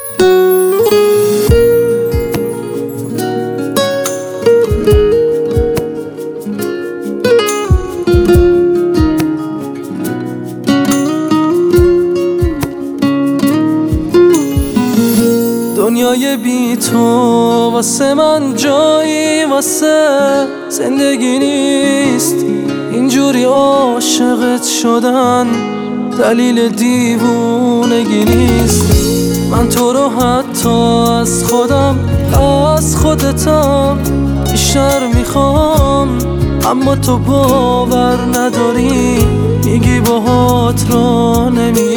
دنیای بی تو واسه من جایی واسه زندگی نیست. اینجوری عاشقت شدن دلیل دیوونگی نیست. من تو رو حتی از خودم از خودتم بیشتر میخوام، اما تو باور نداری، میگی باهات را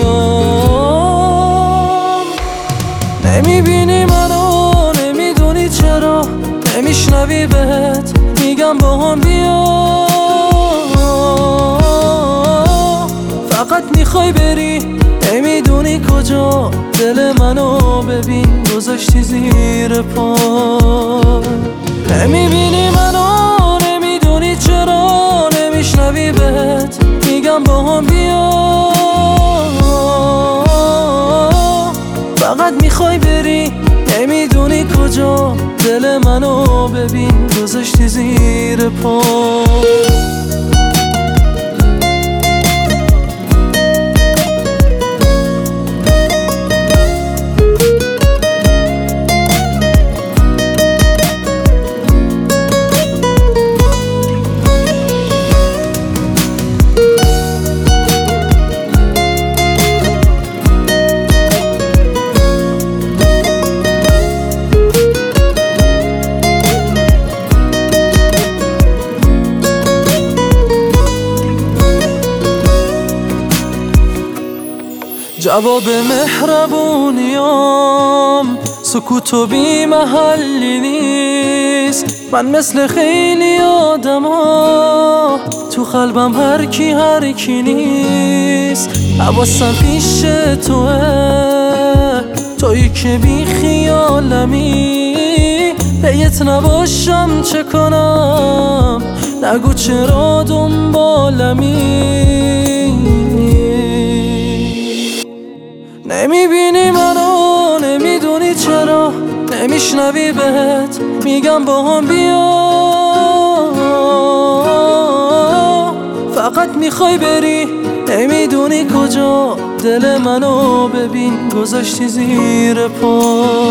نمیام. نمیبینی منو، نمیدونی چرا، نمیشنوی بهت میگم با هم بیا. فقط میخوای بری نمیدونی کجا، دل منو ببین گذاشتی زیر پا. نمیبینی منو، نمیدونی چرا، نمیشنوی بهت میگم با هم بیا. فقط میخوای بری نمیدونی کجا، دل منو ببین گذاشتی زیر پا. جواب مهربونیام سکوت و بی محلی نیست. من مثل خیلی آدما تو قلبم هر کی نیست. حواسم پیش توه، تویی که بی خیالمی. پیت نباشم چه کنم، نگو چرا دنبالمی. نمیبینی منو، نمیدونی چرا، نمیشنوی بهت میگم با هم بیا. فقط میخوای بری نمیدونی کجا، دل منو ببین گذاشتی زیر پا.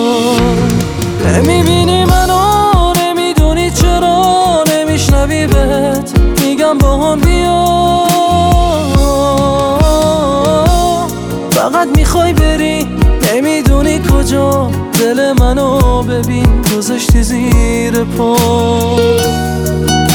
نمیبینی منو، نمیدونی چرا، نمیشنوی بهت میگم با هم بیا. فقط میخوای بری نمیدونی کجا، دل منو ببین گذاشتی زیر پا.